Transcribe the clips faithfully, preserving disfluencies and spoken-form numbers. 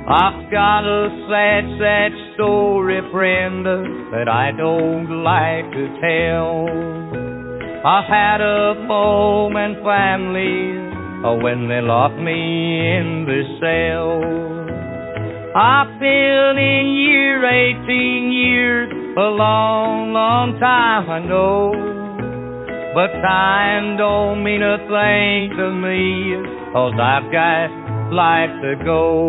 I've got a sad, sad story, friend, that I don't like to tell. I had a home and family when they locked me in the cell. I've been in here eighteen years, a long, long time I know. But time don't mean a thing to me, 'cause I've got life to go.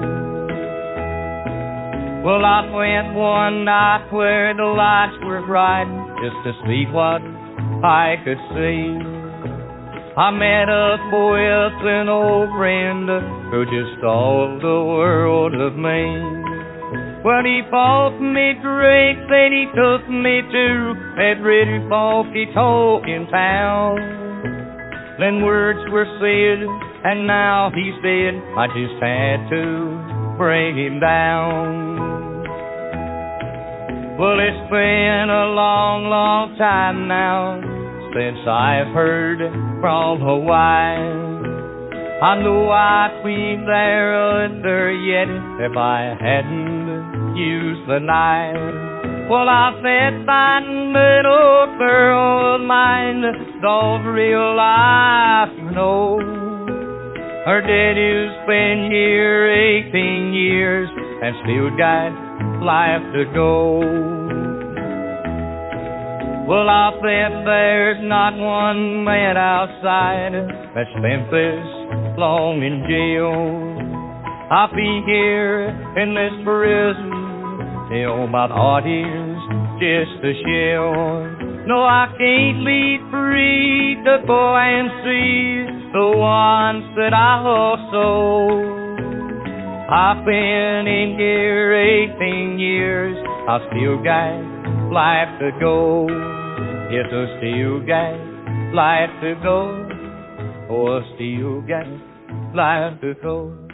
Well, I went one night where the lights were bright, just to see what I could see. I met up with an old friend who just thought the world of me. Well, he bought me drinks and he took me to that pretty funky talking town. Then words were said, and now he's dead. I just had to bring him down. Well, it's been a long, long time now since I've heard from Hawaii. I know I'd be there under yet if I hadn't used the knife. Well, I bet that little girl of mine don't realize, you know, her daddy's been here eighteen years and still got life to go. Well, I bet there's not one man outside that spent this long in jail. I'll be here in this prison till my heart is just a shell. No, I can't leave free to go and see the ones that I love so. I've been in here eighteen years, I still got life to go. Yes, I still got life to go. Oh, I still got life to go.